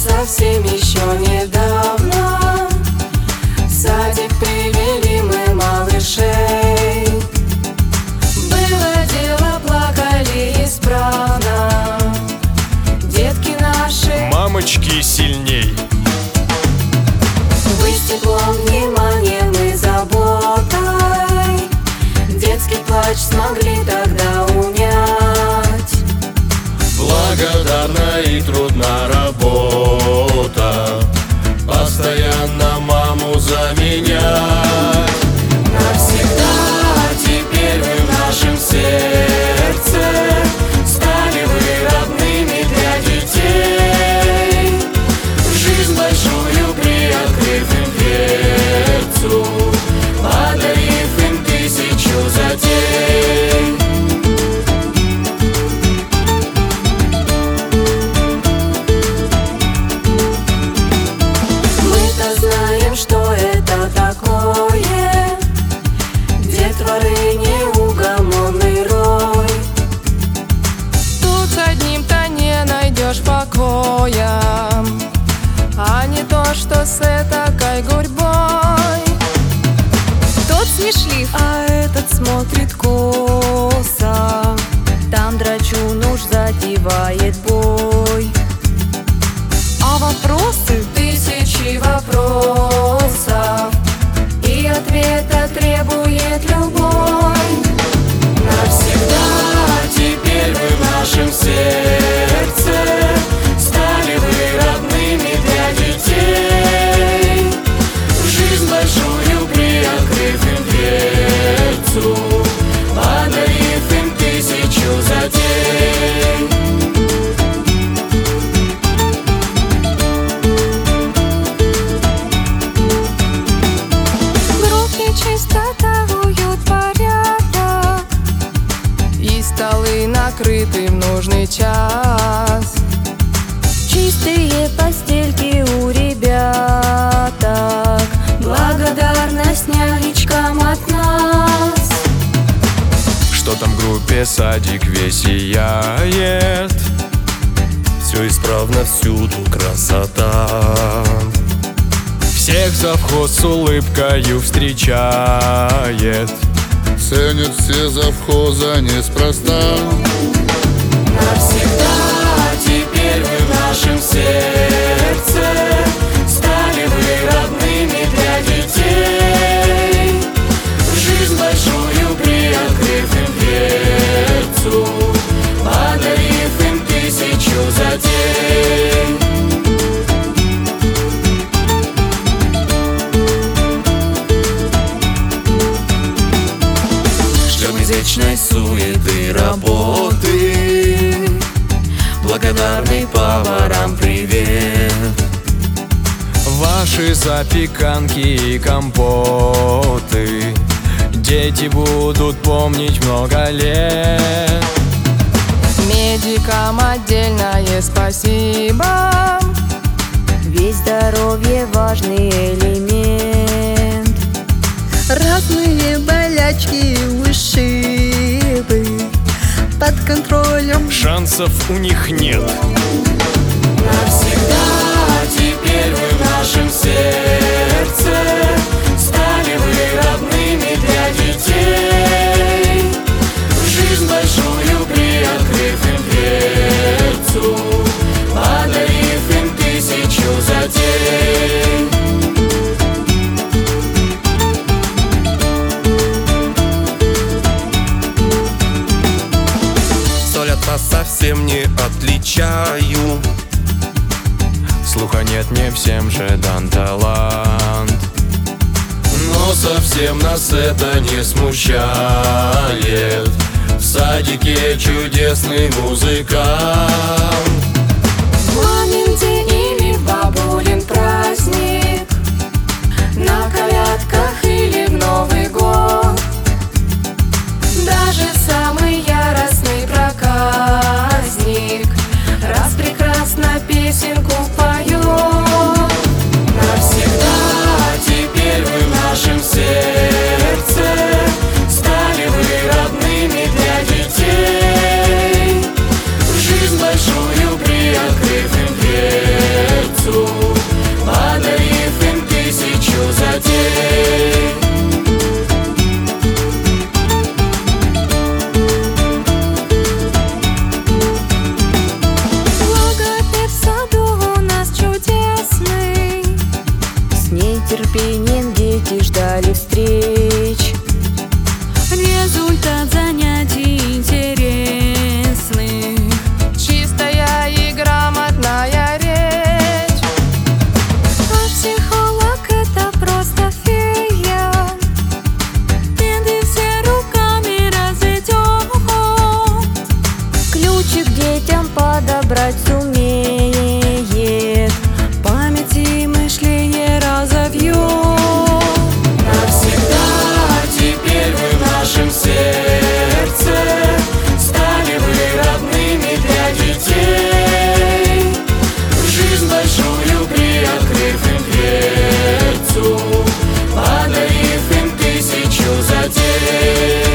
совсем еще недавно в садик привели мы малышей. Было дело, плакали исправно детки наши. Мамочки сильней. Вы теплом, вниманием и заботой детский плач смогли тогда унять. Благодарна и трудна работа, постоянно маму заменять. Навсегда теперь вы в нашем сердце, стали вы родными для детей. Жизнь большую приоткрыв им дверцу, подарив им 1000 затей. Что это такое? Детворы неугомонный рой. Тут с одним-то не найдешь покоя, а не то, что с этакой гурьбой. Тот смешлив, а этот смотрит косо. Там драчун уж затевает бой. А вопросы? Тысячи вопросов, и ответа требует любой. Навсегда теперь вы в нашем сердце, стали вы родными для детей. Жизнь большую приоткрыв им дверцу, подарив им 1000 затей. Чистота, уют, порядок, и столы накрыты в нужный час. Чистые постельки у ребяток, благодарность нянечкам от нас. Что там в группе садик весь сияет, Все исправно, всюду красота. всех завхоз с улыбкою встречает. Ценят все завхоза неспроста. Навсегда теперь вы в нашем сердце, стали вы родными для детей. Жизнь большую приоткрыв им дверцу, подарив им 1000 затей. Вечной суеты работы, благодарный поварам привет. Ваши запеканки и компоты дети будут помнить много лет. Медикам отдельное спасибо, Ведь здоровье важный элемент. Разные болячки, ушибы под контролем. Шансов у них нет. Навсегда теперь вы в нашем сердце, стали вы родными для детей. Жизнь большую приоткрыв им дверцу, подарив им 1000 затей. Совсем не отличаю, Слуха нет, не всем же дан талант, но совсем нас это не смущает. В садике чудесный музыкант. Мамин день или бабулин праздник, на колядках или в Новый год, даже самый яростный проказник раз прекрасно песенку поет. Навсегда теперь вы в нашем сердце, стали вы родными для детей. Жизнь большую приоткрыв им дверцу, нетерпением дети ждали встреч. Результат занятий интересных. Чистая и грамотная речь. А психолог — это просто фея. Беды все руками разведет. Ключик детям подобрать сумеет, память и мышление разовьет. Навсегда теперь вы в нашем сердце, стали вы родными для детей. В жизнь большую приоткрыв им дверцу, подарив им 1000 затей.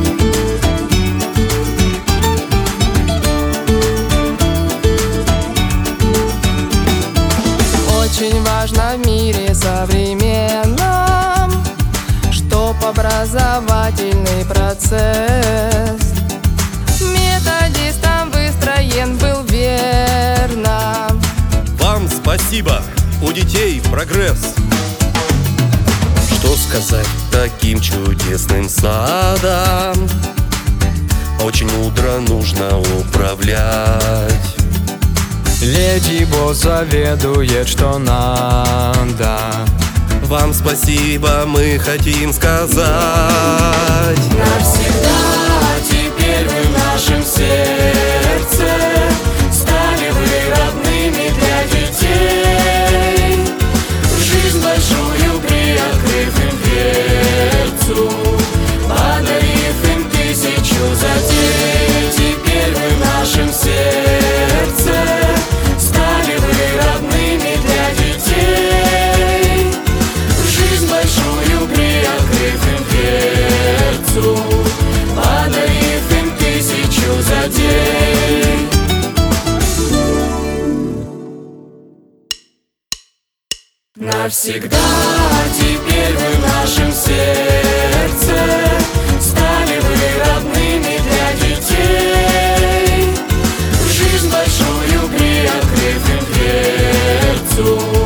Очень важно в мире современном, чтоб образовательный процесс методистом выстроен был верно. Вам спасибо, у детей прогресс. Что сказать таким чудесным садом? Очень мудро нужно управлять. Леди Босс заведует, что надо. Вам спасибо мы хотим сказать. Навсегда теперь вы в нашем сердце, стали вы родными для детей. В жизнь большую приоткрыв им дверцу, подарив им 1000 затей. Теперь вы в нашем сердце, стали вы родными для детей. В жизнь большую приоткрыв им дверцу, подарив им 1000 затей. Навсегда теперь вы в нашем сердце, стали вы родными для детей. В жизнь большую приоткрыв им дверцу,